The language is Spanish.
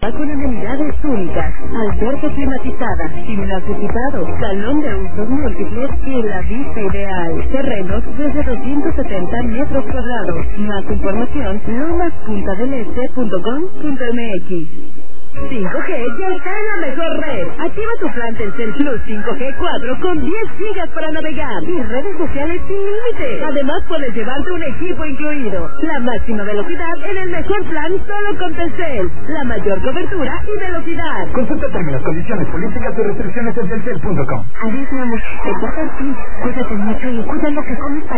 Con amenidades únicas, alberca climatizada, gimnasio equipado, salón de usos múltiples y la vista ideal. Terrenos desde 270 metros cuadrados. Más información, lomaspuntadeleste.com.mx. 5G ya está en la mejor red. Activa tu plan Telcel Plus 5G 4 con 10 gigas para navegar y redes sociales sin límite. Además puedes llevarte un equipo incluido. La máxima velocidad en el mejor plan solo con Telcel. La mayor cobertura y velocidad. Consulta términos, condiciones, políticas y restricciones en telcel.com. Adiós, mi amor. Te portas bien. Cuídate mucho y cuida lo que comes.